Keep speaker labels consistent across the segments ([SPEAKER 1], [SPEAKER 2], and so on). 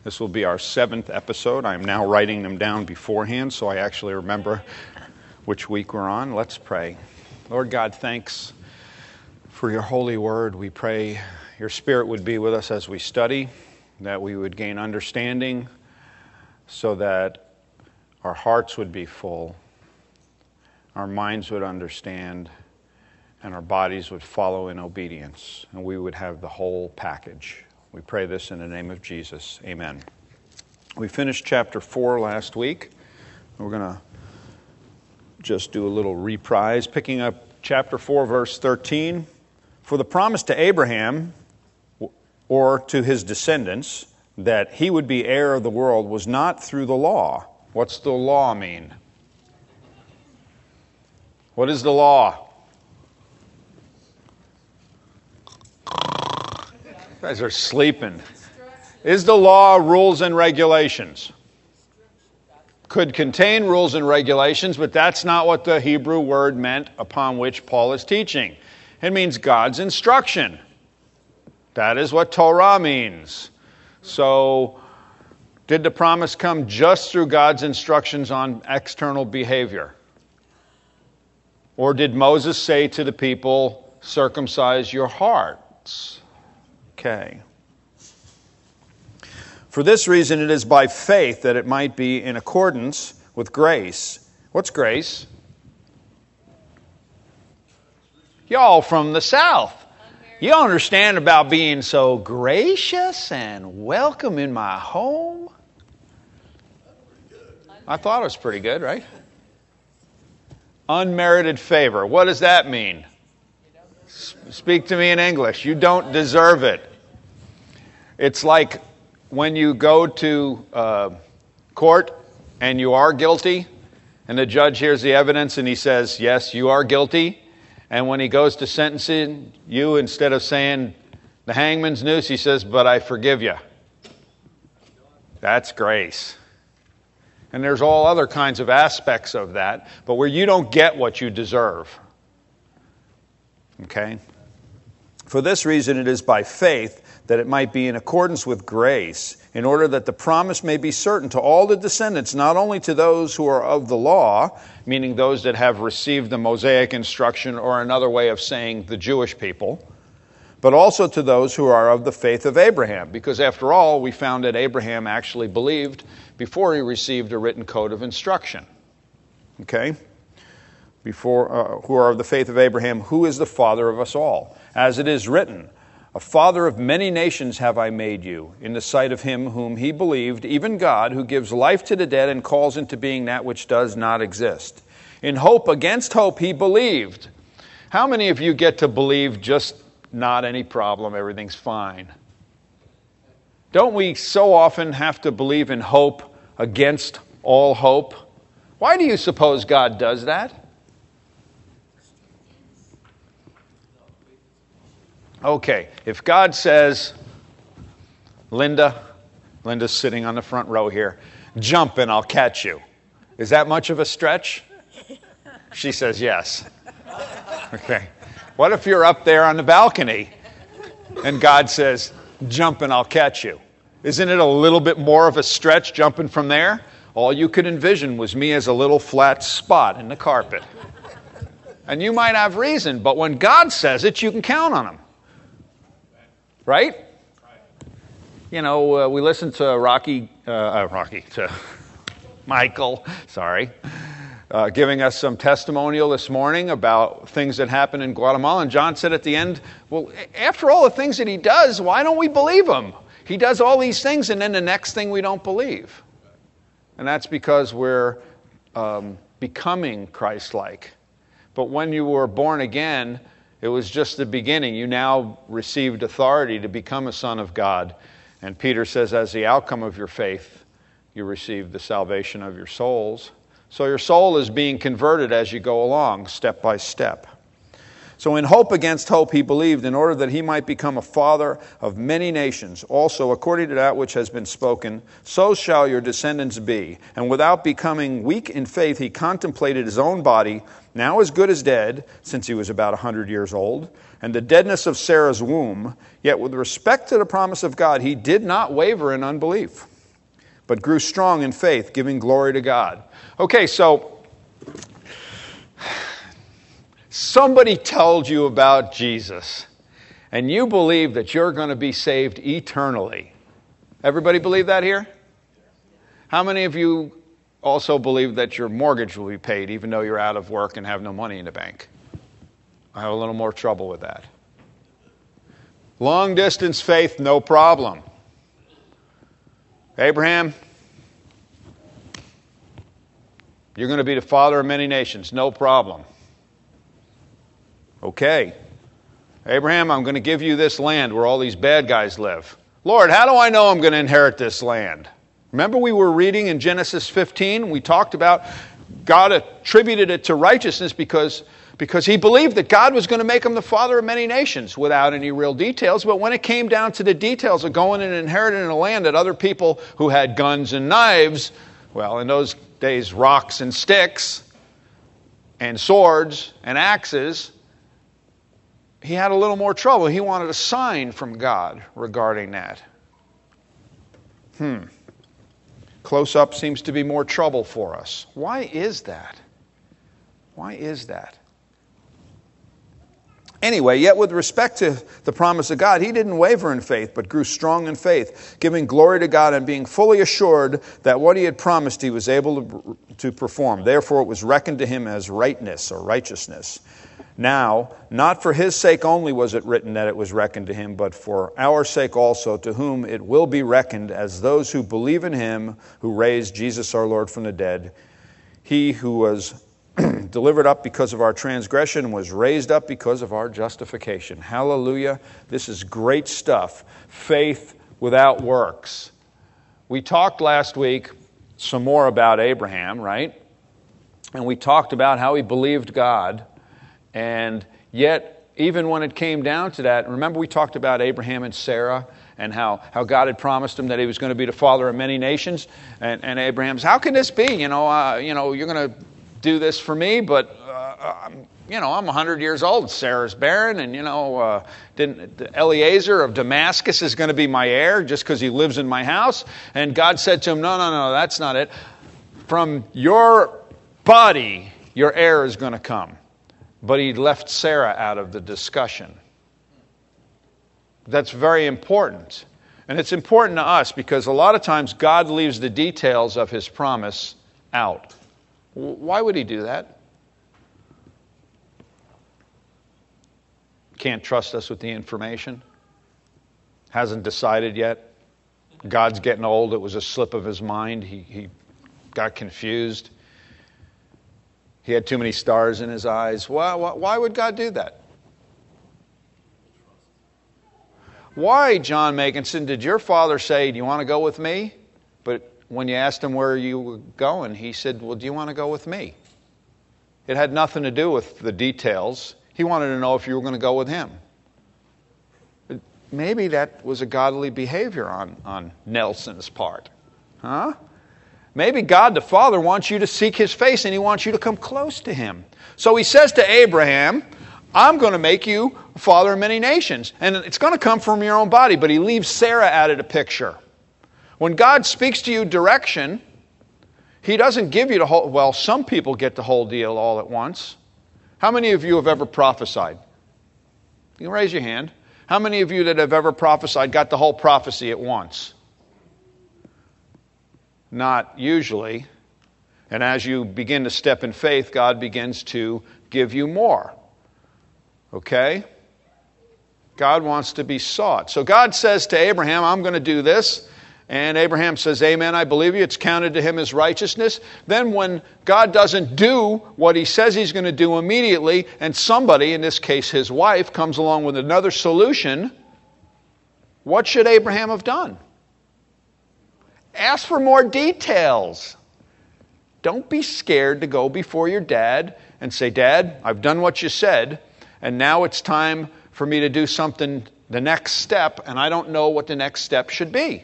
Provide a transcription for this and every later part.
[SPEAKER 1] This will be our 7th episode. I am now writing them down beforehand so I actually remember which week we're on. Let's pray. Lord God, thanks for your holy word. We pray your Spirit would be with us as we study, that we would gain understanding so that our hearts would be full, our minds would understand, and our bodies would follow in obedience, and we would have the whole package. We pray this in the name of Jesus. Amen. We finished chapter 4 last week. We're going to just do a little reprise, picking up chapter 4, verse 13. For the promise to Abraham, or to his descendants, that he would be heir of the world was not through the law. What's the law mean? What is the law? You guys are sleeping. Is the law rules and regulations? Could contain rules and regulations, but that's not what the Hebrew word meant upon which Paul is teaching. It means God's instruction. That is what Torah means. So, did the promise come just through God's instructions on external behavior? Or did Moses say to the people, circumcise your hearts? Okay. For this reason it is by faith that it might be in accordance with grace. What's grace? Y'all from the South. You don't understand about being so gracious and welcome in my home? I thought it was pretty good, right? Unmerited favor. What does that mean? Speak to me in English. You don't deserve it. It's like when you go to court and you are guilty, and the judge hears the evidence and he says, yes, you are guilty. And when he goes to sentencing you, instead of saying the hangman's noose, he says, but I forgive you. That's grace. And there's all other kinds of aspects of that, but where you don't get what you deserve. Okay? For this reason it is by faith that it might be in accordance with grace, in order that the promise may be certain to all the descendants, not only to those who are of the law, meaning those that have received the Mosaic instruction, or another way of saying the Jewish people, but also to those who are of the faith of Abraham. Because after all, we found that Abraham actually believed before he received a written code of instruction. Okay? Before, who are of the faith of Abraham, who is the father of us all. As it is written, a father of many nations have I made you, in the sight of him whom he believed, even God, who gives life to the dead and calls into being that which does not exist. In hope against hope he believed. How many of you get to believe just not any problem, everything's fine? Don't we so often have to believe in hope against all hope? Why do you suppose God does that? Okay, if God says, Linda's sitting on the front row here, jump and I'll catch you. Is that much of a stretch? She says yes. Okay. What if you're up there on the balcony and God says, jump and I'll catch you? Isn't it a little bit more of a stretch jumping from there? All you could envision was me as a little flat spot in the carpet. And you might have reason, but when God says it, you can count on him. Right? You know, we listened to Michael, giving us some testimonial this morning about things that happened in Guatemala. And John said at the end, well, after all the things that he does, why don't we believe him? He does all these things and then the next thing we don't believe. And that's because we're becoming Christ-like. But when you were born again, it was just the beginning. You now received authority to become a son of God. And Peter says, as the outcome of your faith, you receive the salvation of your souls. So your soul is being converted as you go along, step by step. So in hope against hope he believed, in order that he might become a father of many nations. Also, according to that which has been spoken, so shall your descendants be. And without becoming weak in faith, he contemplated his own body, now as good as dead, since he was about 100 years old, and the deadness of Sarah's womb. Yet with respect to the promise of God, he did not waver in unbelief, but grew strong in faith, giving glory to God. Okay, so somebody told you about Jesus, and you believe that you're going to be saved eternally. Everybody believe that here? How many of you also believe that your mortgage will be paid even though you're out of work and have no money in the bank? I have a little more trouble with that. Long distance faith, no problem. Abraham, you're going to be the father of many nations, no problem. Okay. Abraham, I'm going to give you this land where all these bad guys live. Lord, how do I know I'm going to inherit this land? Remember we were reading in Genesis 15, we talked about God attributed it to righteousness because he believed that God was going to make him the father of many nations without any real details. But when it came down to the details of going and inheriting a land that other people who had guns and knives, well, in those days, rocks and sticks and swords and axes, he had a little more trouble. He wanted a sign from God regarding that. Close up seems to be more trouble for us. Why is that? Why is that? Anyway, yet with respect to the promise of God, he didn't waver in faith, but grew strong in faith, giving glory to God and being fully assured that what he had promised he was able to perform. Therefore it was reckoned to him as rightness or righteousness. Now, not for his sake only was it written that it was reckoned to him, but for our sake also, to whom it will be reckoned as those who believe in him who raised Jesus our Lord from the dead. He who was delivered up because of our transgression was raised up because of our justification. Hallelujah. This is great stuff. Faith without works. We talked last week some more about Abraham, right? And we talked about how he believed God. And yet, even when it came down to that, remember we talked about Abraham and Sarah and how God had promised him that he was going to be the father of many nations. And Abraham's, how can this be? You're going to do this for me, but I'm 100 years old. Sarah's barren, and Eliezer of Damascus is going to be my heir just because he lives in my house. And God said to him, no, that's not it. From your body, your heir is going to come. But he left Sarah out of the discussion. That's very important. And it's important to us because a lot of times God leaves the details of his promise out. Why would he do that? Can't trust us with the information? Hasn't decided yet? God's getting old. It was a slip of his mind. He got confused. He had too many stars in his eyes. Why would God do that? Why, John Makinson, did your father say, do you want to go with me? But when you asked him where you were going, he said, well, do you want to go with me? It had nothing to do with the details. He wanted to know if you were going to go with him. Maybe that was a godly behavior on Nelson's part. Huh? Maybe God the Father wants you to seek his face and he wants you to come close to him. So he says to Abraham, I'm going to make you a father of many nations. And it's going to come from your own body. But he leaves Sarah out of the picture. When God speaks to you direction, he doesn't give you the whole... Well, some people get the whole deal all at once. How many of you have ever prophesied? You can raise your hand. How many of you that have ever prophesied got the whole prophecy at once? Not usually. And as you begin to step in faith, God begins to give you more. Okay? God wants to be sought. So God says to Abraham, I'm going to do this. And Abraham says, amen, I believe you. It's counted to him as righteousness. Then when God doesn't do what he says he's going to do immediately, and somebody, in this case his wife, comes along with another solution, what should Abraham have done? Ask for more details. Don't be scared to go before your dad and say, Dad, I've done what you said. and now it's time for me to do something, the next step, and I don't know what the next step should be.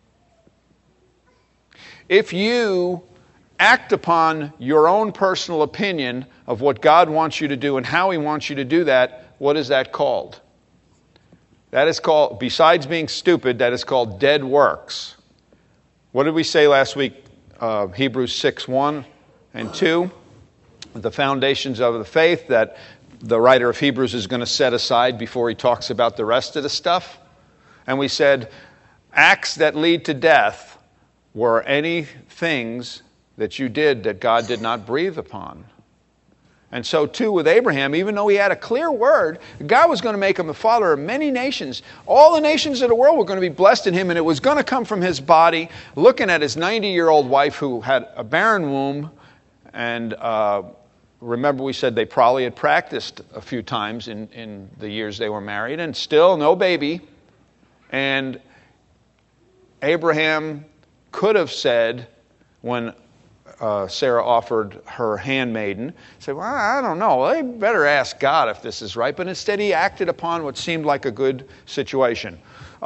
[SPEAKER 1] If you act upon your own personal opinion of what God wants you to do and how He wants you to do that, what is that called? That is called, besides being stupid, that is called dead works. What did we say last week? Hebrews 6:1 and 2. The foundations of the faith that the writer of Hebrews is going to set aside before he talks about the rest of the stuff. And we said, acts that lead to death were any things that you did that God did not breathe upon. And so too with Abraham, even though he had a clear word, God was going to make him the father of many nations. All the nations of the world were going to be blessed in him, and it was going to come from his body, looking at his 90-year-old wife who had a barren womb. And remember we said they probably had practiced a few times in the years they were married, and still no baby. And Abraham could have said, when Sarah offered her handmaiden, said, well, I don't know, they better ask God if this is right. But instead he acted upon what seemed like a good situation.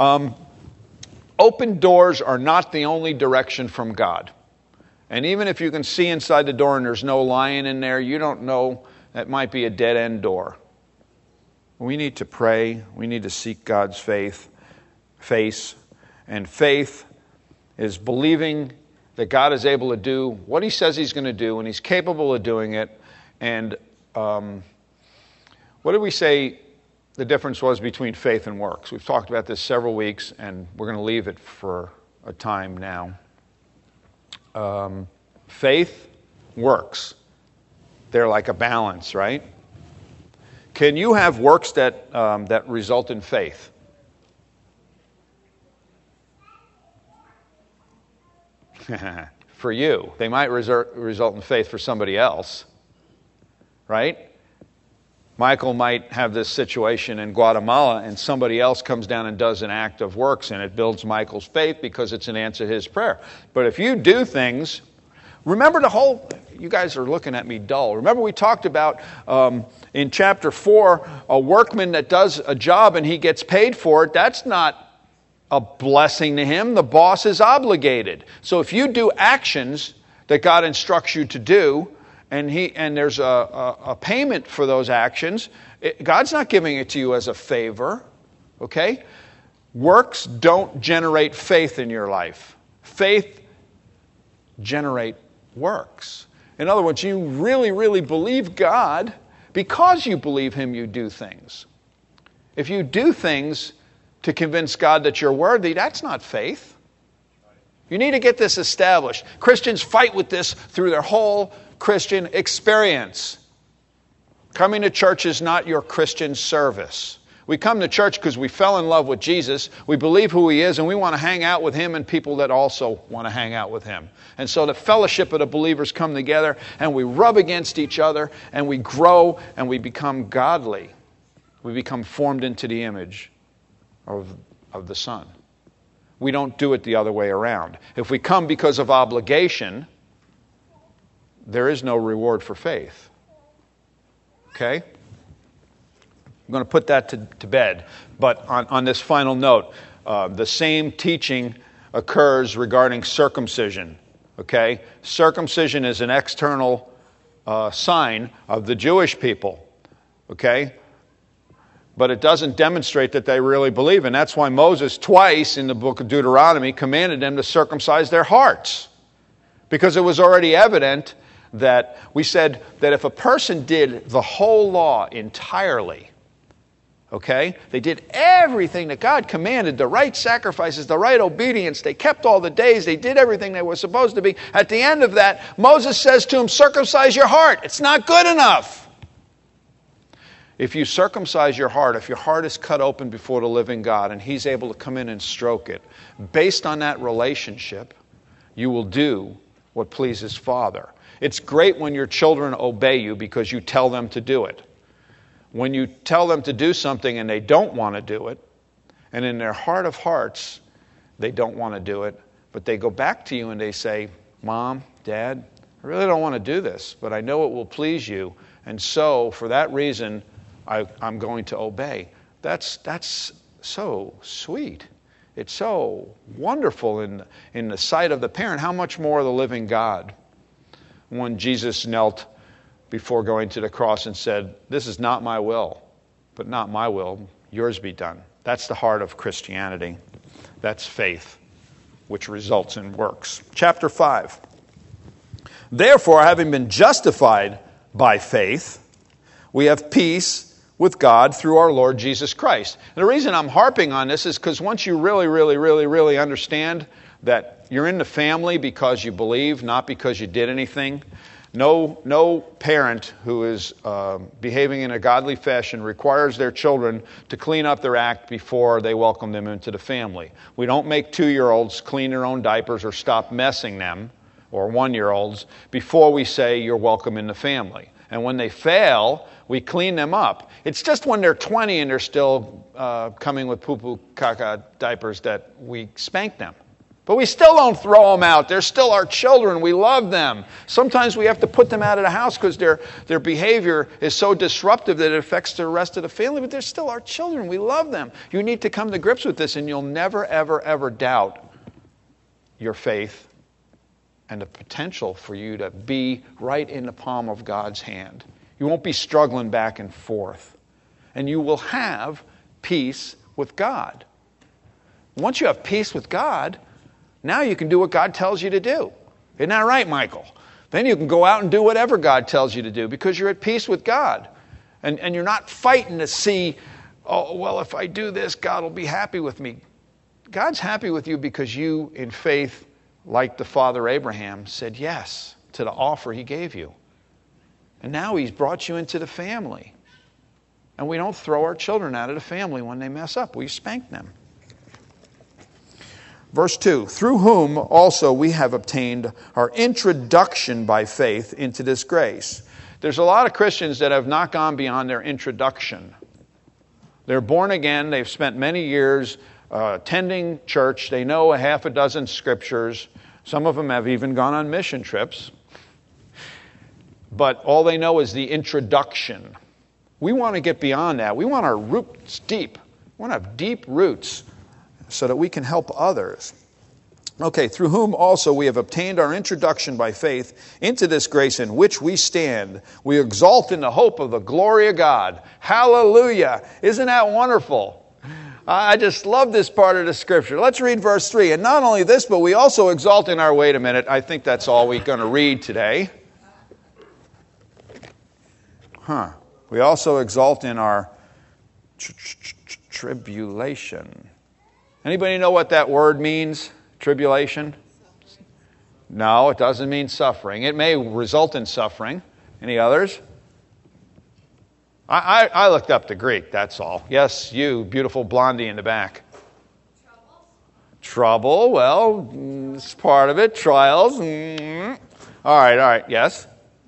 [SPEAKER 1] Open doors are not the only direction from God. And even if you can see inside the door and there's no lion in there, you don't know, that might be a dead-end door. We need to pray. We need to seek God's face. And faith is believing that God is able to do what He says He's going to do, and He's capable of doing it. And what did we say the difference was between faith and works? We've talked about this several weeks, and we're going to leave it for a time now. Faith, works. They're like a balance, right? Can you have works that result in faith? For you. They might result in faith for somebody else, right? Michael might have this situation in Guatemala, and somebody else comes down and does an act of works, and it builds Michael's faith because it's an answer to his prayer. But if you do things, remember you guys are looking at me dull. Remember we talked about in chapter 4, a workman that does a job and he gets paid for it. That's not a blessing to him. The boss is obligated. So if you do actions that God instructs you to do, and there's a payment for those actions, God's not giving it to you as a favor, okay? Works don't generate faith in your life. Faith generate works. In other words, you really, really believe God. Because you believe Him, you do things. If you do things to convince God that you're worthy, that's not faith. You need to get this established. Christians fight with this through their whole Christian experience. Coming to church is not your Christian service. We come to church because we fell in love with Jesus, we believe who He is, and we want to hang out with Him and people that also want to hang out with Him. And so the fellowship of the believers come together, and we rub against each other, and we grow, and we become godly. We become formed into the image of the Son. We don't do it the other way around. If we come because of obligation, there is no reward for faith. Okay? I'm going to put that to bed. But on this final note, the same teaching occurs regarding circumcision. Okay? Circumcision is an external sign of the Jewish people. Okay? But it doesn't demonstrate that they really believe. And that's why Moses twice in the book of Deuteronomy commanded them to circumcise their hearts. Because it was already evident that we said that if a person did the whole law entirely, okay, they did everything that God commanded, the right sacrifices, the right obedience, they kept all the days, they did everything they were supposed to be. At the end of that, Moses says to him, circumcise your heart. It's not good enough. If you circumcise your heart, if your heart is cut open before the living God and He's able to come in and stroke it, based on that relationship, you will do what pleases Father. It's great when your children obey you because you tell them to do it. When you tell them to do something and they don't want to do it, and in their heart of hearts, they don't want to do it, but they go back to you and they say, Mom, Dad, I really don't want to do this, but I know it will please you. And so, for that reason, I'm going to obey. That's so sweet. It's so wonderful in the sight of the parent. How much more the living God? When Jesus knelt before going to the cross and said, "This is not my will, but not my will, yours be done." That's the heart of Christianity. That's faith, which results in works. Chapter 5. Therefore, having been justified by faith, we have peace with God through our Lord Jesus Christ. And the reason I'm harping on this is because once you really understand that you're in the family because you believe, not because you did anything. No parent who is behaving in a godly fashion requires their children to clean up their act before they welcome them into the family. We don't make 2-year-olds clean their own diapers or stop messing them, or 1-year-olds, before we say you're welcome in the family. And when they fail, we clean them up. It's just when they're 20 and they're still coming with poo-poo caca diapers that we spank them. But we still don't throw them out. They're still our children. We love them. Sometimes we have to put them out of the house because their behavior is so disruptive that it affects the rest of the family. But they're still our children. We love them. You need to come to grips with this, and you'll never, ever, ever doubt your faith and the potential for you to be right in the palm of God's hand. You won't be struggling back and forth. And you will have peace with God. Once you have peace with God, now you can do what God tells you to do. Isn't that right, Michael? Then you can go out and do whatever God tells you to do because you're at peace with God. And you're not fighting to see, oh, well, if I do this, God will be happy with me. God's happy with you because you, in faith, like the father Abraham, said yes to the offer he gave you. And now he's brought you into the family. And we don't throw our children out of the family when they mess up. We spank them. Verse 2, through whom also we have obtained our introduction by faith into this grace. There's a lot of Christians that have not gone beyond their introduction. They're born again. They've spent many years attending church. They know a half a dozen scriptures. Some of them have even gone on mission trips. But all they know is the introduction. We want to get beyond that. We want our roots deep. We want to have deep roots so that we can help others. Okay, through whom also we have obtained our introduction by faith into this grace in which we stand. We exalt in the hope of the glory of God. Hallelujah. Isn't that wonderful? I just love this part of the scripture. Let's read verse 3. And not only this, but we also exalt in our... Wait a minute. I think that's all we're going to read today. We also exalt in our tribulation. Anybody know what that word means? Tribulation? No, it doesn't mean suffering. It may result in suffering. Any others? I looked up the Greek, that's all. Yes, you, beautiful blondie in the back. Trouble, well, it's part of it. Trials. All right, yes?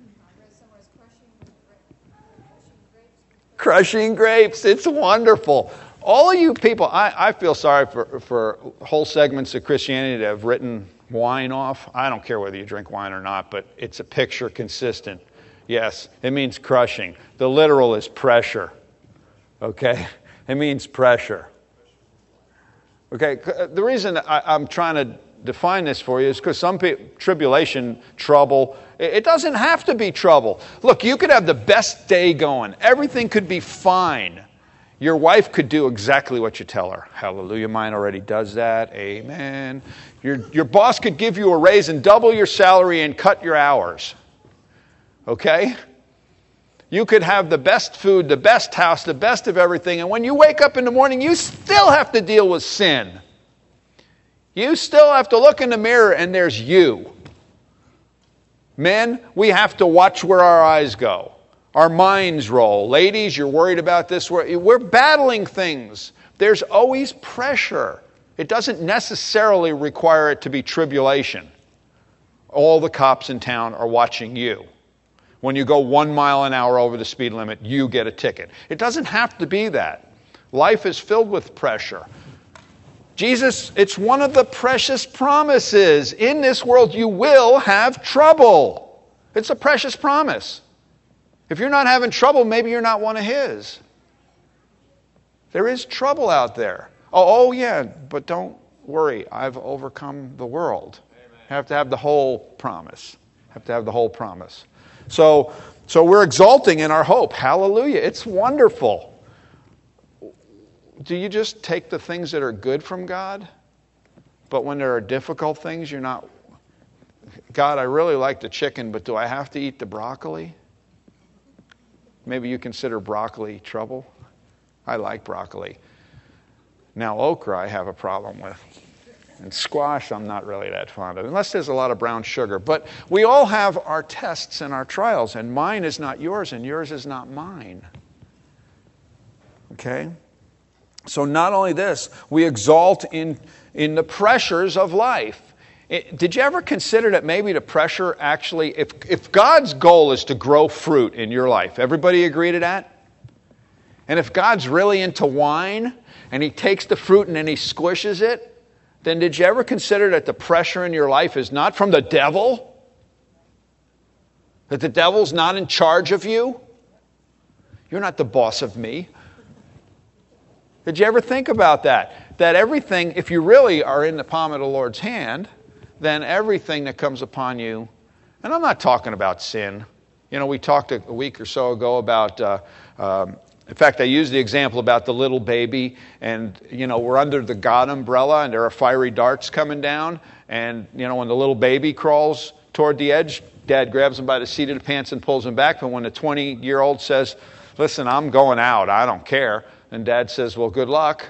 [SPEAKER 1] Crushing grapes, it's wonderful. All of you people, I feel sorry for whole segments of Christianity that have written wine off. I don't care whether you drink wine or not, but it's a picture consistent. Yes, it means crushing. The literal is pressure. Okay? It means pressure. Okay? The reason I'm trying to define this for you is because some people, tribulation, trouble, it doesn't have to be trouble. Look, you could have the best day going. Everything could be fine. Your wife could do exactly what you tell her. Hallelujah, mine already does that. Amen. Your boss could give you a raise and double your salary and cut your hours. Okay? You could have the best food, the best house, the best of everything, and when you wake up in the morning, you still have to deal with sin. You still have to look in the mirror and there's you. Men, we have to watch where our eyes go. Our minds roll. Ladies, you're worried about this. We're battling things. There's always pressure. It doesn't necessarily require it to be tribulation. All the cops in town are watching you. When you go 1 mile an hour over the speed limit, you get a ticket. It doesn't have to be that. Life is filled with pressure. Jesus, it's one of the precious promises. In this world, you will have trouble. It's a precious promise. If you're not having trouble, maybe you're not one of His. There is trouble out there. Oh yeah, but don't worry. I've overcome the world. Amen. You have to have the whole promise. So we're exulting in our hope. Hallelujah. It's wonderful. Do you just take the things that are good from God? But when there are difficult things, you're not, God, I really like the chicken, but do I have to eat the broccoli? Maybe you consider broccoli trouble. I like broccoli. Now, okra I have a problem with. And squash I'm not really that fond of, unless there's a lot of brown sugar. But we all have our tests and our trials, and mine is not yours, and yours is not mine. Okay? So not only this, we exalt in the pressures of life. Did you ever consider that maybe the pressure actually, if God's goal is to grow fruit in your life, everybody agree to that? And if God's really into wine, and He takes the fruit and then He squishes it, then did you ever consider that the pressure in your life is not from the devil? That the devil's not in charge of you? You're not the boss of me. Did you ever think about that? That everything, if you really are in the palm of the Lord's hand, then everything that comes upon you, and I'm not talking about sin. You know, we talked a week or so ago about, in fact, I used the example about the little baby, and, you know, we're under the God umbrella, and there are fiery darts coming down, and, you know, when the little baby crawls toward the edge, Dad grabs him by the seat of the pants and pulls him back, but when the 20-year-old says, listen, I'm going out, I don't care, and Dad says, well, good luck.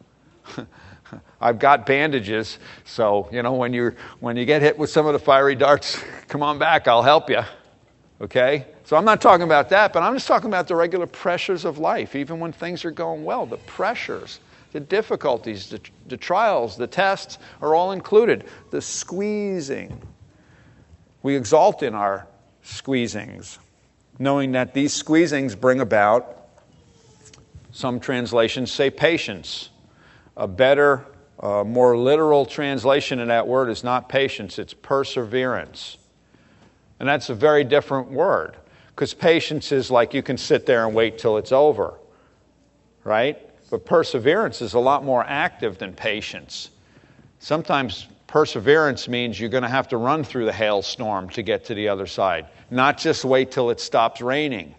[SPEAKER 1] I've got bandages, so, you know, when you get hit with some of the fiery darts, come on back, I'll help you. Okay? So I'm not talking about that, but I'm just talking about the regular pressures of life, even when things are going well. The pressures, the difficulties, the trials, the tests are all included. The squeezing. We exalt in our squeezings, knowing that these squeezings bring about, some translations say patience. A better, more literal translation of that word is not patience, it's perseverance. And that's a very different word, because patience is like you can sit there and wait till it's over, right? But perseverance is a lot more active than patience. Sometimes perseverance means you're going to have to run through the hailstorm to get to the other side, not just wait till it stops raining.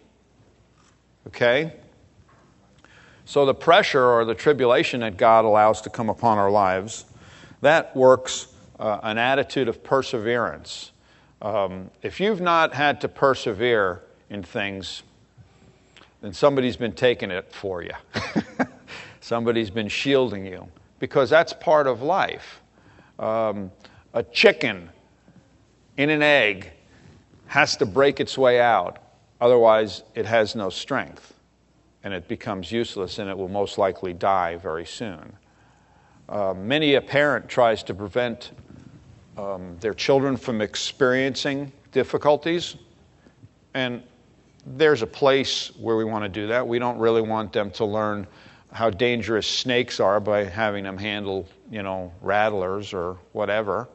[SPEAKER 1] Okay? So the pressure or the tribulation that God allows to come upon our lives, that works an attitude of perseverance. If you've not had to persevere in things, then somebody's been taking it for you. Somebody's been shielding you, because that's part of life. A chicken in an egg has to break its way out, otherwise it has no strength, and it becomes useless, and it will most likely die very soon. Many a parent tries to prevent their children from experiencing difficulties, and there's a place where we want to do that. We don't really want them to learn how dangerous snakes are by having them handle, rattlers or whatever.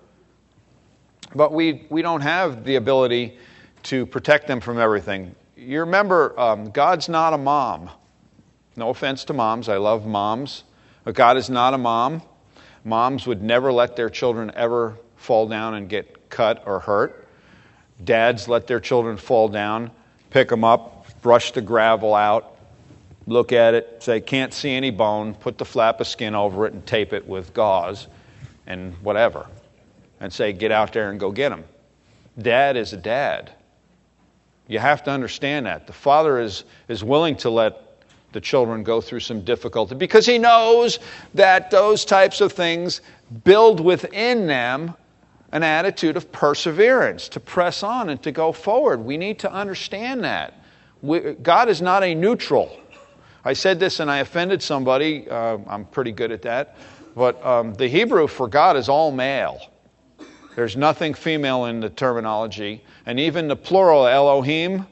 [SPEAKER 1] But we don't have the ability to protect them from everything. You remember, God's not a mom. No offense to moms, I love moms, but God is not a mom. Moms would never let their children ever fall down and get cut or hurt. Dads let their children fall down, pick them up, brush the gravel out, look at it, say, can't see any bone, put the flap of skin over it and tape it with gauze and whatever, and say, get out there and go get them. Dad is a dad. You have to understand that. The father is willing to let the children go through some difficulty because he knows that those types of things build within them an attitude of perseverance, to press on and to go forward. We need to understand that. God is not a neutral. I said this and I offended somebody. I'm pretty good at that. But the Hebrew for God is all male. There's nothing female in the terminology. And even the plural, Elohim,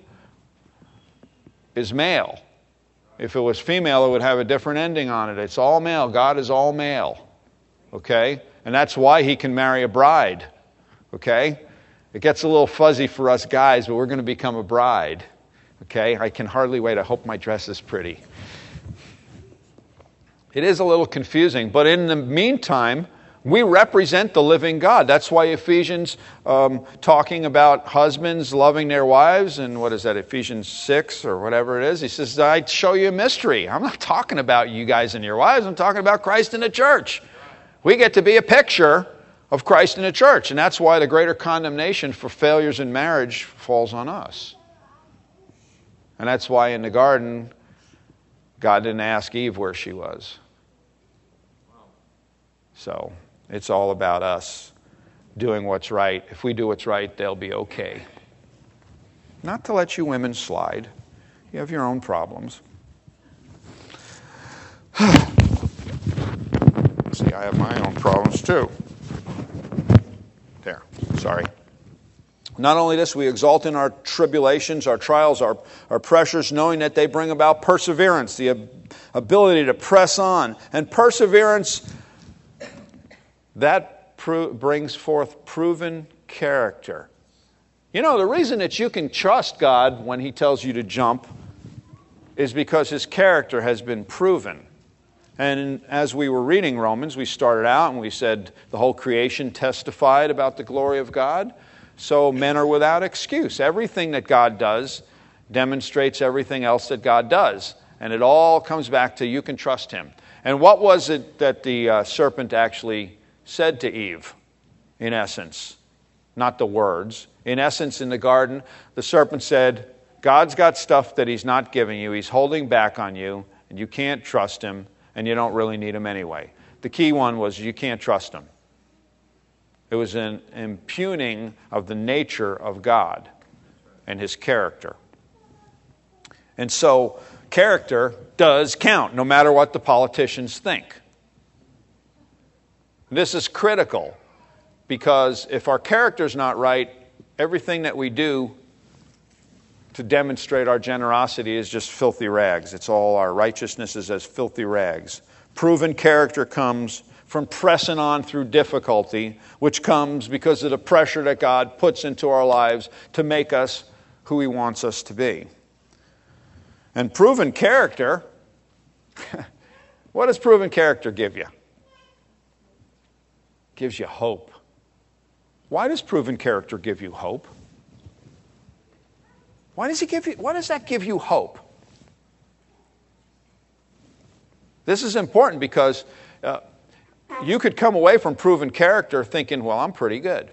[SPEAKER 1] is male. If it was female, it would have a different ending on it. It's all male. God is all male. Okay? And that's why he can marry a bride. Okay? It gets a little fuzzy for us guys, but we're going to become a bride. Okay? I can hardly wait. I hope my dress is pretty. It is a little confusing, but in the meantime, we represent the living God. That's why Ephesians, talking about husbands loving their wives, and what is that, Ephesians 6 or whatever it is, he says, I show you a mystery. I'm not talking about you guys and your wives, I'm talking about Christ and the church. We get to be a picture of Christ and the church, and that's why the greater condemnation for failures in marriage falls on us. And that's why in the garden, God didn't ask Eve where she was. So it's all about us doing what's right. If we do what's right, they'll be okay. Not to let you women slide. You have your own problems. See, I have my own problems too. There, sorry. Not only this, we exult in our tribulations, our trials, our pressures, knowing that they bring about perseverance, the ability to press on. And perseverance, that brings forth proven character. You know, the reason that you can trust God when He tells you to jump is because His character has been proven. And as we were reading Romans, we started out and we said the whole creation testified about the glory of God. So men are without excuse. Everything that God does demonstrates everything else that God does. And it all comes back to you can trust Him. And what was it that the serpent actually said to Eve, in essence? Not the words. In essence, in the garden, the serpent said, God's got stuff that He's not giving you. He's holding back on you, and you can't trust Him, and you don't really need Him anyway. The key one was you can't trust Him. It was an impugning of the nature of God and His character. And so, character does count, no matter what the politicians think. This is critical, because if our character's not right, everything that we do to demonstrate our generosity is just filthy rags. It's all our righteousness is as filthy rags. Proven character comes from pressing on through difficulty, which comes because of the pressure that God puts into our lives to make us who He wants us to be. And proven character, what does proven character give you? It gives you hope. Why does proven character give you hope? Why does that give you hope? This is important because you could come away from proven character thinking, well, I'm pretty good.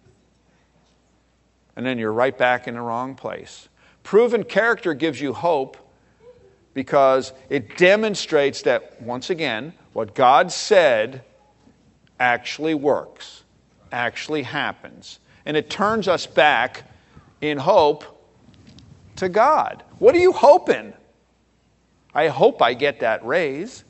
[SPEAKER 1] And then you're right back in the wrong place. Proven character gives you hope because it demonstrates that, once again, what God said actually works, actually happens. And it turns us back in hope to God. What are you hoping? I hope I get that raise.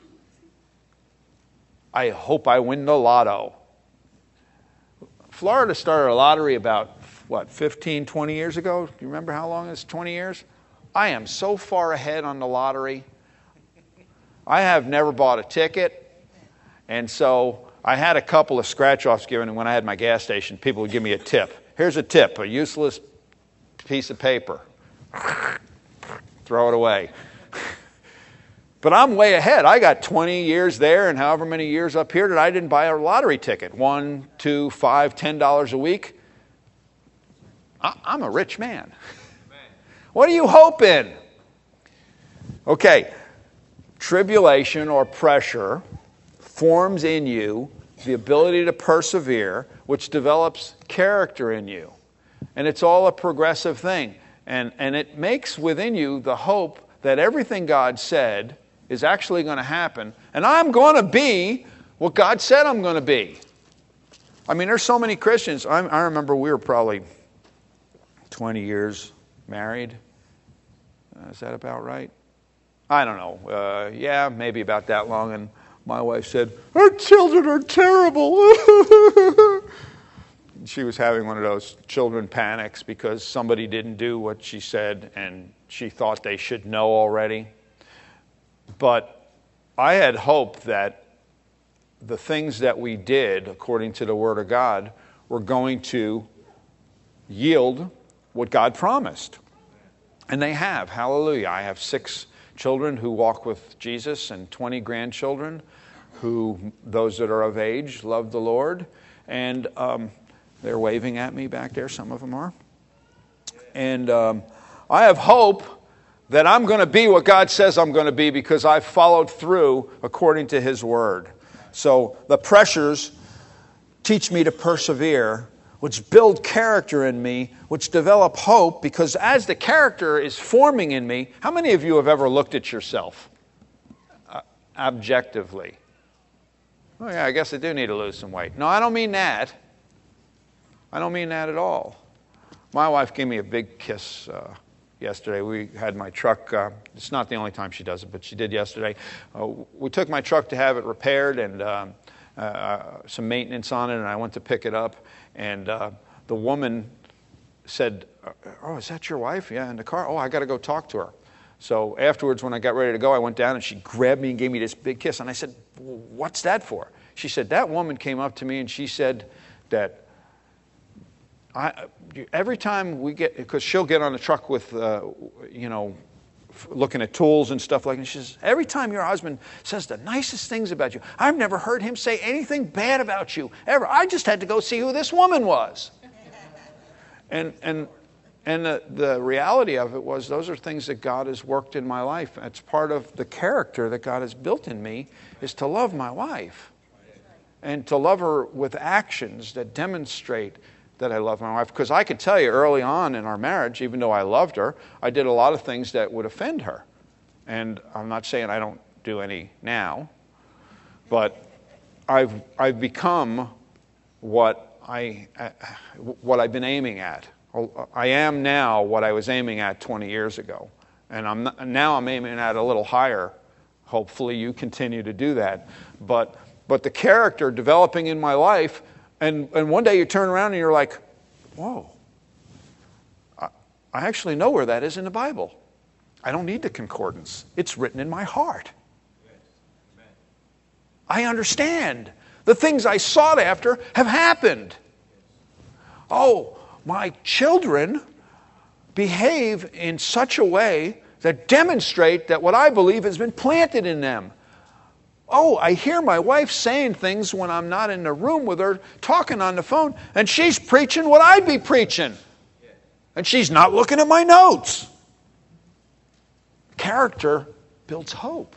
[SPEAKER 1] I hope I win the lotto. Florida started a lottery about, 15, 20 years ago? Do you remember how long it's 20 years? I am so far ahead on the lottery. I have never bought a ticket. And so I had a couple of scratch-offs given when I had my gas station. People would give me a tip. Here's a tip, a useless piece of paper. Throw it away. But I'm way ahead. I got 20 years there and however many years up here that I didn't buy a lottery ticket. $1, $2, $5, $10 a week. I'm a rich man. What are you hoping? Okay, tribulation or pressure forms in you the ability to persevere, which develops character in you. And it's all a progressive thing. And it makes within you the hope that everything God said is actually going to happen. And I'm going to be what God said I'm going to be. I mean, there's so many Christians. I remember we were probably 20 years married. Is that about right? I don't know. Yeah, maybe about that long. And my wife said, our children are terrible. She was having one of those children panics because somebody didn't do what she said and she thought they should know already. But I had hope that the things that we did, according to the Word of God, were going to yield what God promised. And they have. Hallelujah. I have 6 children who walk with Jesus and 20 grandchildren who, those that are of age, love the Lord. And they're waving at me back there, some of them are. And I have hope that I'm going to be what God says I'm going to be because I've followed through according to His Word. So the pressures teach me to persevere, which build character in me, which develop hope, because as the character is forming in me, how many of you have ever looked at yourself objectively? Oh yeah, I guess I do need to lose some weight. No, I don't mean that. I don't mean that at all. My wife gave me a big kiss yesterday. We had my truck. It's not the only time she does it, but she did yesterday. We took my truck to have it repaired and some maintenance on it, and I went to pick it up. And the woman said, "Oh, is that your wife?" "Yeah, in the car." "Oh, I got to go talk to her." So afterwards, when I got ready to go, I went down and she grabbed me and gave me this big kiss. And I said, "What's that for?" She said, "That woman came up to me and she said that every time we get," because she'll get on the truck with, looking at tools and stuff like that. She says, "Every time your husband says the nicest things about you, I've never heard him say anything bad about you, ever. I just had to go see who this woman was." And the reality of it was those are things that God has worked in my life. It's part of the character that God has built in me is to love my wife and to love her with actions that demonstrate that I love my wife. Because I could tell you early on in our marriage, even though I loved her, I did a lot of things that would offend her. And I'm not saying I don't do any now, but I've become what I've been aiming at. I am now what I was aiming at 20 years ago. And I'm aiming at a little higher. Hopefully you continue to do that. But the character developing in my life, and one day you turn around and you're like, whoa, I actually know where that is in the Bible. I don't need the concordance. It's written in my heart. I understand. The things I sought after have happened. Oh, my children behave in such a way that demonstrate that what I believe has been planted in them. Oh, I hear my wife saying things when I'm not in the room with her, talking on the phone, and she's preaching what I'd be preaching. And she's not looking at my notes. Character builds hope.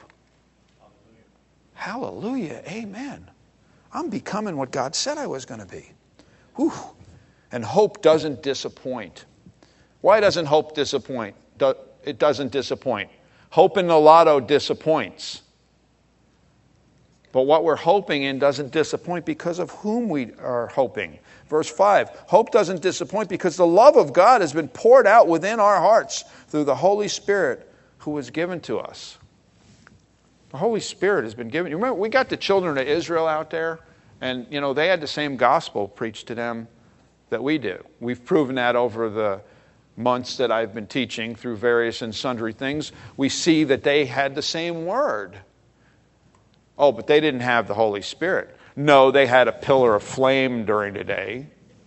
[SPEAKER 1] Hallelujah. Amen. I'm becoming what God said I was going to be. Whew. And hope doesn't disappoint. Why doesn't hope disappoint? It doesn't disappoint. Hope in the lotto disappoints. But what we're hoping in doesn't disappoint because of whom we are hoping. Verse 5, hope doesn't disappoint because the love of God has been poured out within our hearts through the Holy Spirit who was given to us. The Holy Spirit has been given. You remember, we got the children of Israel out there, and they had the same gospel preached to them that we do. We've proven that over the months that I've been teaching through various and sundry things. We see that they had the same word. Oh, but they didn't have the Holy Spirit. No, they had a pillar of flame during the day.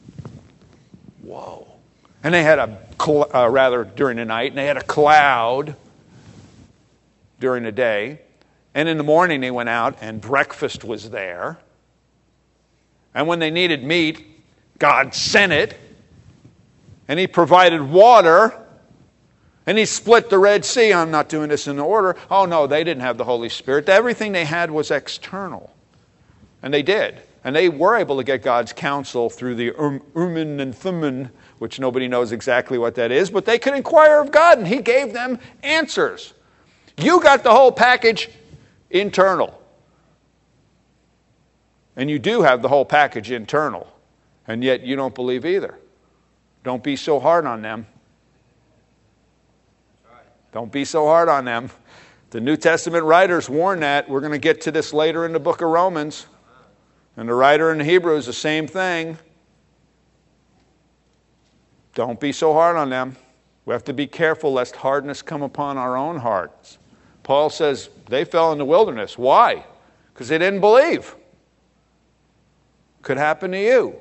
[SPEAKER 1] Whoa. And they had during the night, and they had a cloud during the day. And in the morning they went out and breakfast was there. And when they needed meat, God sent it. And He provided water. And He split the Red Sea. I'm not doing this in order. Oh no, they didn't have the Holy Spirit. Everything they had was external. And they did. And they were able to get God's counsel through the Urim and Thummim, which nobody knows exactly what that is, but they could inquire of God, and He gave them answers. You got the whole package internal. And you do have the whole package internal. And yet you don't believe either. Don't be so hard on them. Don't be so hard on them. The New Testament writers warn that. We're going to get to this later in the book of Romans. And the writer in Hebrews, the same thing. Don't be so hard on them. We have to be careful lest hardness come upon our own hearts. Paul says they fell in the wilderness. Why? Because they didn't believe. Could happen to you.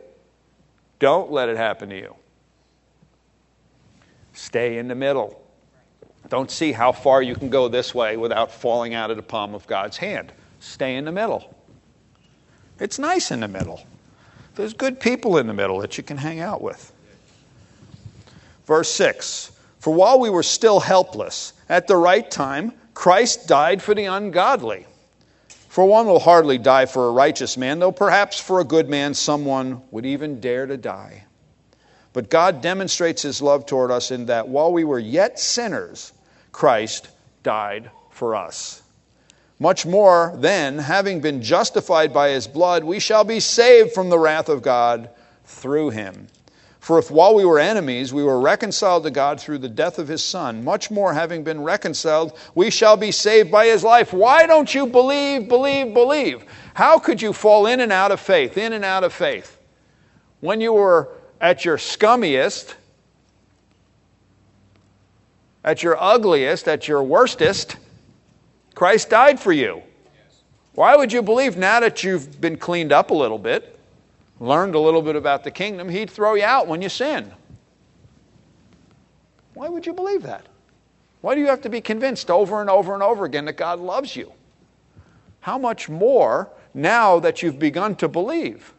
[SPEAKER 1] Don't let it happen to you. Stay in the middle. Don't see how far you can go this way without falling out of the palm of God's hand. Stay in the middle. It's nice in the middle. There's good people in the middle that you can hang out with. Verse 6, for while we were still helpless, at the right time, Christ died for the ungodly. For one will hardly die for a righteous man, though perhaps for a good man someone would even dare to die. But God demonstrates his love toward us in that while we were yet sinners, Christ died for us. Much more then, having been justified by his blood, we shall be saved from the wrath of God through him. For if while we were enemies, we were reconciled to God through the death of his Son, much more having been reconciled, we shall be saved by his life. Why don't you believe, believe, believe? How could you fall in and out of faith, in and out of faith? When you were at your scummiest, at your ugliest, at your worstest, Christ died for you. Why would you believe now that you've been cleaned up a little bit, learned a little bit about the kingdom, he'd throw you out when you sin? Why would you believe that? Why do you have to be convinced over and over and over again that God loves you? How much more now that you've begun to believe?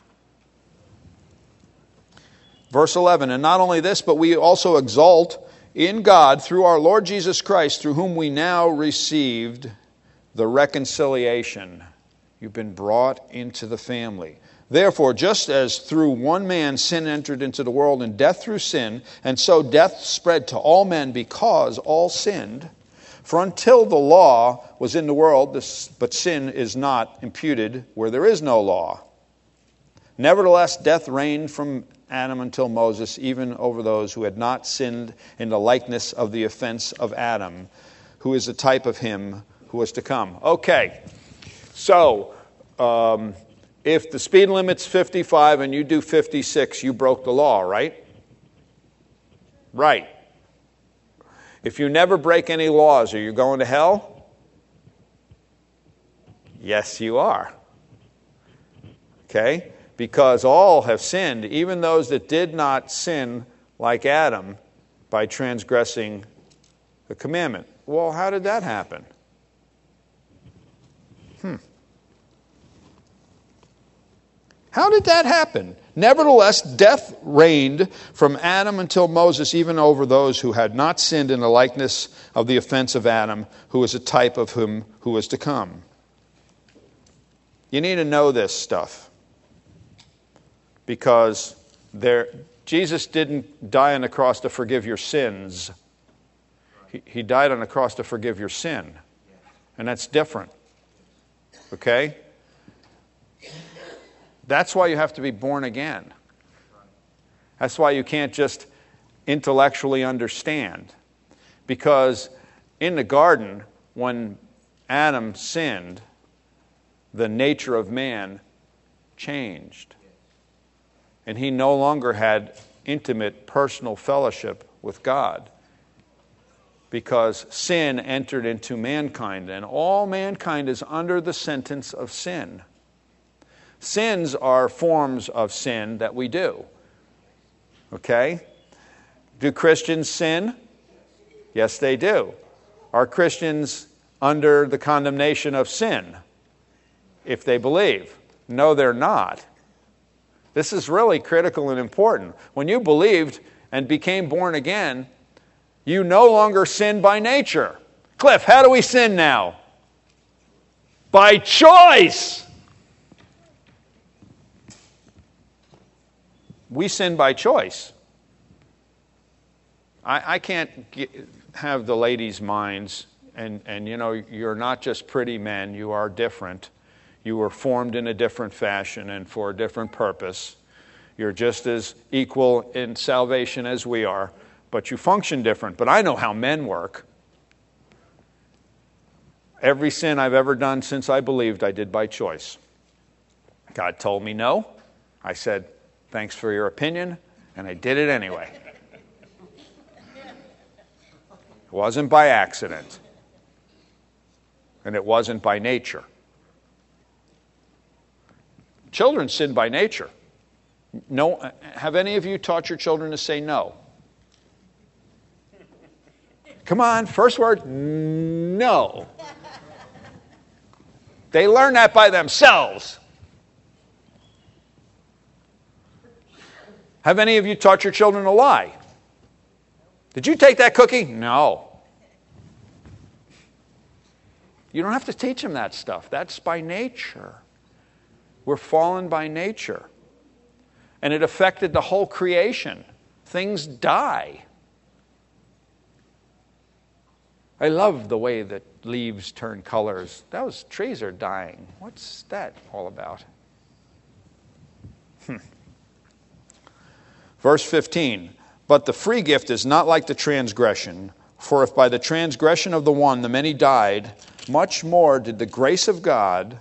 [SPEAKER 1] Verse 11, and not only this, but we also exult in God through our Lord Jesus Christ, through whom we now received the reconciliation. You've been brought into the family. Therefore, just as through one man sin entered into the world, and death through sin, and so death spread to all men because all sinned. For until the law was in the world, but sin is not imputed where there is no law. Nevertheless, death reigned from Adam until Moses, even over those who had not sinned in the likeness of the offense of Adam, who is a type of him who was to come. Okay, so if the speed limit's 55 and you do 56, you broke the law, right? Right. If you never break any laws, are you going to hell? Yes, you are. Okay? Because all have sinned, even those that did not sin like Adam by transgressing the commandment. Well, how did that happen? How did that happen? Nevertheless, death reigned from Adam until Moses, even over those who had not sinned in the likeness of the offense of Adam, who is a type of him who was to come. You need to know this stuff. Because Jesus didn't die on the cross to forgive your sins. He died on the cross to forgive your sin. And that's different. Okay? That's why you have to be born again. That's why you can't just intellectually understand. Because in the garden, when Adam sinned, the nature of man changed. And he no longer had intimate personal fellowship with God. Because sin entered into mankind, and all mankind is under the sentence of sin. Sins are forms of sin that we do. Okay? Do Christians sin? Yes, they do. Are Christians under the condemnation of sin if they believe? No, they're not. This is really critical and important. When you believed and became born again, you no longer sin by nature. Cliff, how do we sin now? By choice. We sin by choice. I can't have the ladies' minds, and you know, you're not just pretty men, you are different. You were formed in a different fashion and for a different purpose. You're just as equal in salvation as we are, but you function different. But I know how men work. Every sin I've ever done since I believed, I did by choice. God told me no. I said, thanks for your opinion, and I did it anyway. It wasn't by accident, and it wasn't by nature. Children sin by nature. No, have any of you taught your children to say no? Come on, first word, no. They learn that by themselves. Have any of you taught your children to lie? Did you take that cookie? No. You don't have to teach them that stuff. That's by nature. We're fallen by nature. And it affected the whole creation. Things die. I love the way that leaves turn colors. Those trees are dying. What's that all about? Verse 15, but the free gift is not like the transgression, for if by the transgression of the one the many died, much more did the grace of God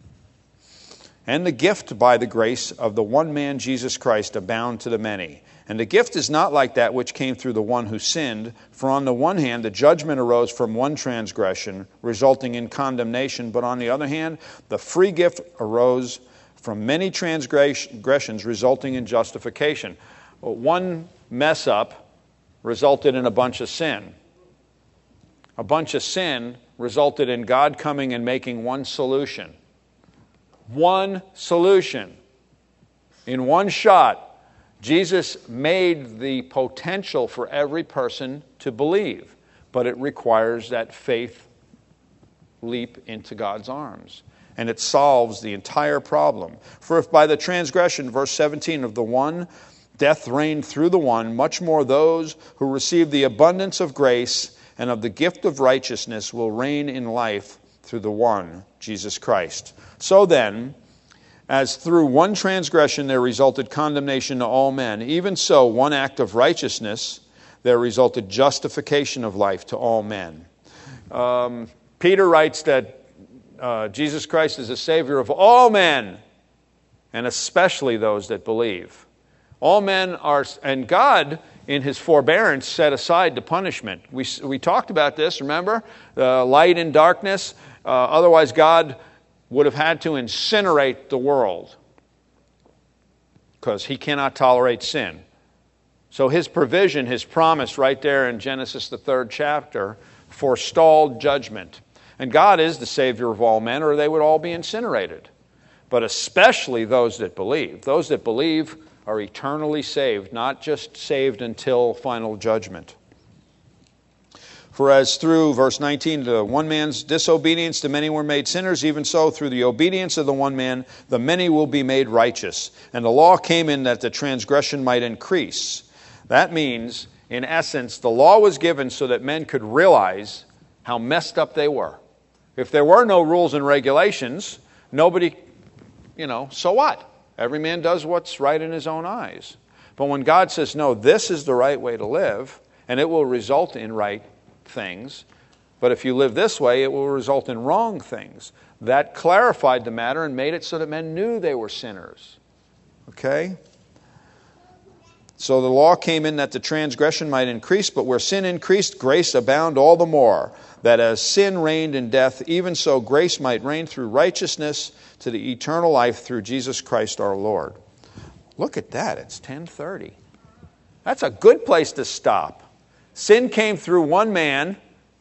[SPEAKER 1] and the gift by the grace of the one man Jesus Christ abound to the many. And the gift is not like that which came through the one who sinned, for on the one hand the judgment arose from one transgression, resulting in condemnation, but on the other hand the free gift arose from many transgressions, resulting in justification. One mess up resulted in a bunch of sin. A bunch of sin resulted in God coming and making one solution. One solution. In one shot, Jesus made the potential for every person to believe, but it requires that faith leap into God's arms. And it solves the entire problem. For if by the transgression, verse 17, of the one, death reigned through the one, much more those who receive the abundance of grace and of the gift of righteousness will reign in life through the one, Jesus Christ. So then, as through one transgression there resulted condemnation to all men, even so one act of righteousness there resulted justification of life to all men. Peter writes that Jesus Christ is the Savior of all men, and especially those that believe. All men are, and God, in His forbearance, set aside the punishment. We talked about this, remember? Light and darkness. Otherwise, God would have had to incinerate the world because He cannot tolerate sin. So His provision, His promise right there in Genesis, the 3rd chapter, forestalled judgment. And God is the Savior of all men, or they would all be incinerated. But especially those that believe. Those that believe are eternally saved, not just saved until final judgment. For as through, verse 19, the one man's disobedience the many were made sinners, even so through the obedience of the one man the many will be made righteous. And the law came in that the transgression might increase. That means, in essence, the law was given so that men could realize how messed up they were. If there were no rules and regulations, nobody, so what? Every man does what's right in his own eyes. But when God says, no, this is the right way to live, and it will result in right things, but if you live this way, it will result in wrong things. That clarified the matter and made it so that men knew they were sinners. Okay? So the law came in that the transgression might increase, but where sin increased, grace abound all the more, that as sin reigned in death, even so grace might reign through righteousness to the eternal life through Jesus Christ our Lord. Look at that, it's 10:30. That's a good place to stop. Sin came through one man,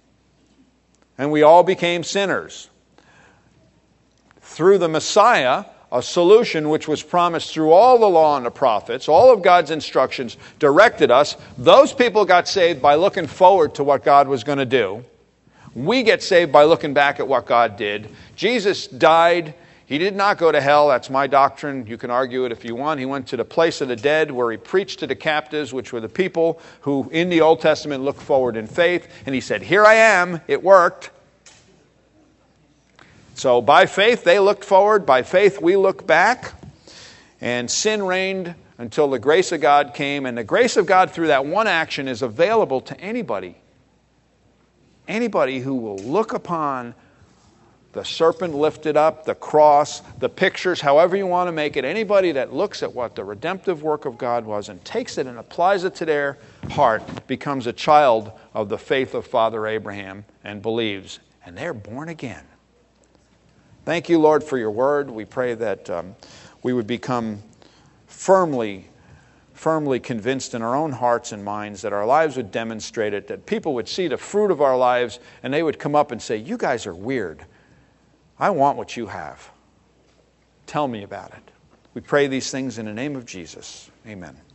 [SPEAKER 1] and we all became sinners. Through the Messiah, a solution which was promised through all the law and the prophets, all of God's instructions directed us. Those people got saved by looking forward to what God was going to do. We get saved by looking back at what God did. Jesus died. He did not go to hell. That's my doctrine. You can argue it if you want. He went to the place of the dead where He preached to the captives, which were the people who in the Old Testament looked forward in faith. And He said, here I am. It worked. So by faith, they looked forward. By faith, we look back. And sin reigned until the grace of God came. And the grace of God through that one action is available to anybody. Anybody who will look upon the serpent lifted up, the cross, the pictures, however you want to make it. Anybody that looks at what the redemptive work of God was and takes it and applies it to their heart becomes a child of the faith of Father Abraham and believes. And they're born again. Thank you, Lord, for your word. We pray that we would become firmly firmly convinced in our own hearts and minds that our lives would demonstrate it, that people would see the fruit of our lives and they would come up and say, "You guys are weird. I want what you have. Tell me about it." We pray these things in the name of Jesus. Amen.